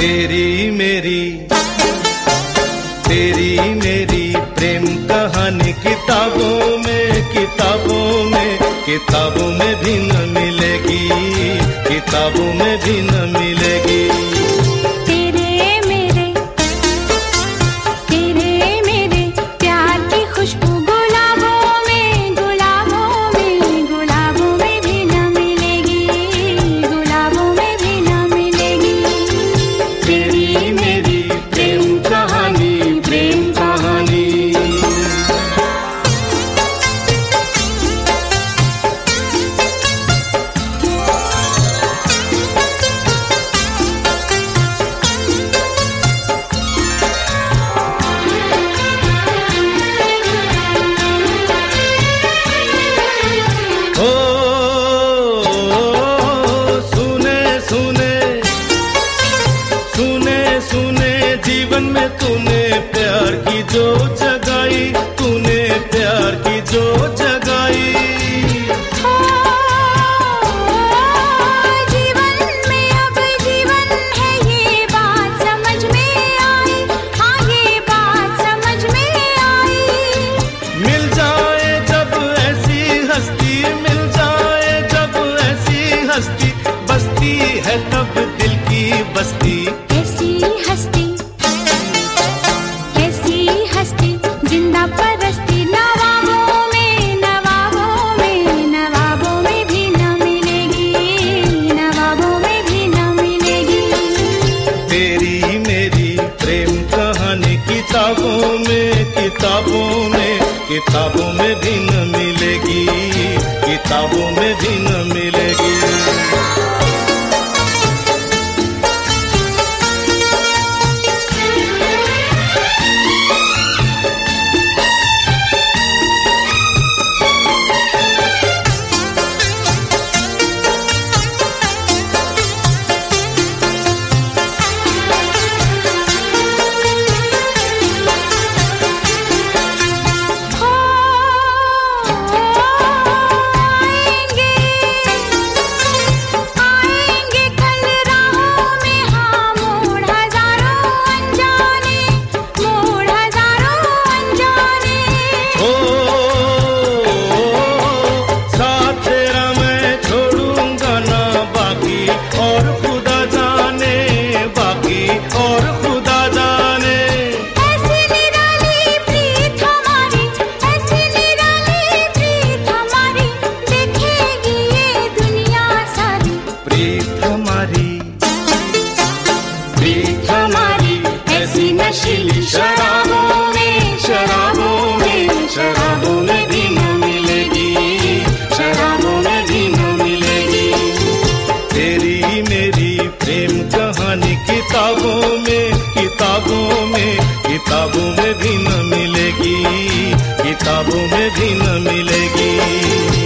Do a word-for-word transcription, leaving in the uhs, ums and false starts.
तेरी मेरी तेरी मेरी प्रेम कहानी किताबों में किताबों में किताबों में भी न मिलेगी, किताबों में भी न मिलेगी। तेरे मेरे तेरे मेरे प्यार की खुशबू गुलाबों में गुलाबों में गुलाबों में भी न मिलेगी, गुलाबों में भी न मिलेगी। तेरी मेरी प्रेम कहानी प्रेम कहानी। ओ, सुने सुने सुने सुने जीवन में तूने प्यार की जो जगाई, तूने प्यार की जो जगाई। ओ, जीवन में अब जीवन है ये बात समझ में आई, हाँ ये बात समझ में आई। मिल जाए जब ऐसी हस्ती, मिल जाए जब ऐसी हस्ती, बस्ती है तब दिल की बस्ती। ऐसी हस्ती ऐसी हस्ती जिंदा परस्ती नवाबों में नवाबों में नवाबों में भी न मिलेगी, नवाबों में भी न मिलेगी। तेरी मेरी प्रेम कहानी किताबों में किताबों में किताबों में भी न मिलेगी, किताबों में भी न मिलेगी। नशीली शराबों में शराबों में शराबों में भी न मिलेगी, शराबों में भी न मिलेगी। तेरी मेरी प्रेम कहानी किताबों में किताबों में किताबों में भी न मिलेगी, किताबों में भी न मिलेगी।